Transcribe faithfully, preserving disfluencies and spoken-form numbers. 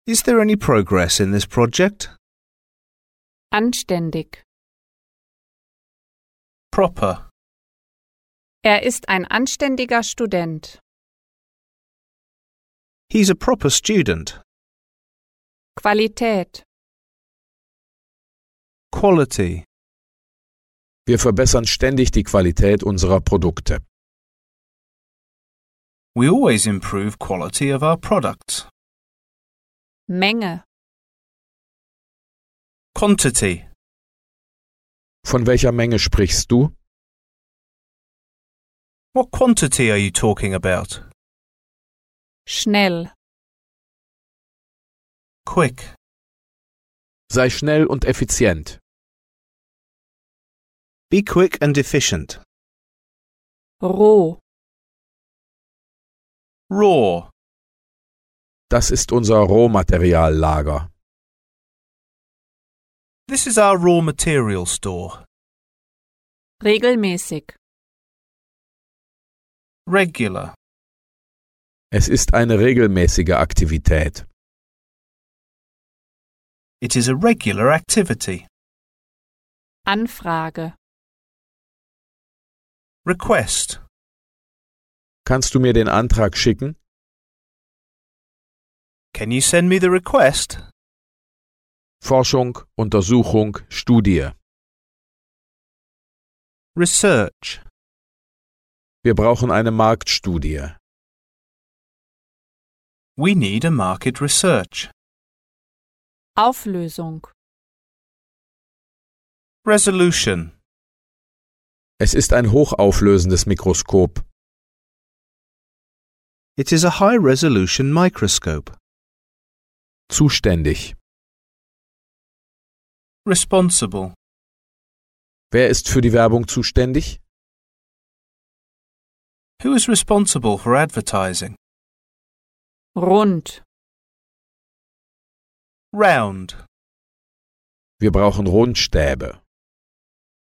Is there any progress in this project? Anständig. Proper. Er ist ein anständiger Student. He's a proper student. Qualität. Quality. Wir verbessern ständig die Qualität unserer Produkte. We always improve quality of our products. Menge. Quantity. Von welcher Menge sprichst du? What quantity are you talking about? Schnell. Quick. Sei schnell und effizient. Be quick and efficient. Roh. Raw. Das ist unser Rohmateriallager. This is our raw material store. Regelmäßig. Regular. Es ist eine regelmäßige Aktivität. It is a regular activity. Anfrage. Request. Kannst du mir den Antrag schicken? Can you send me the request? Forschung, Untersuchung, Studie. Research. Wir brauchen eine Marktstudie. We need a market research. Auflösung. Resolution. Es ist ein hochauflösendes Mikroskop. It is a high-resolution microscope. Zuständig. Responsible. Wer ist für die Werbung zuständig? Who is responsible for advertising? Rund. Round. Wir brauchen Rundstäbe.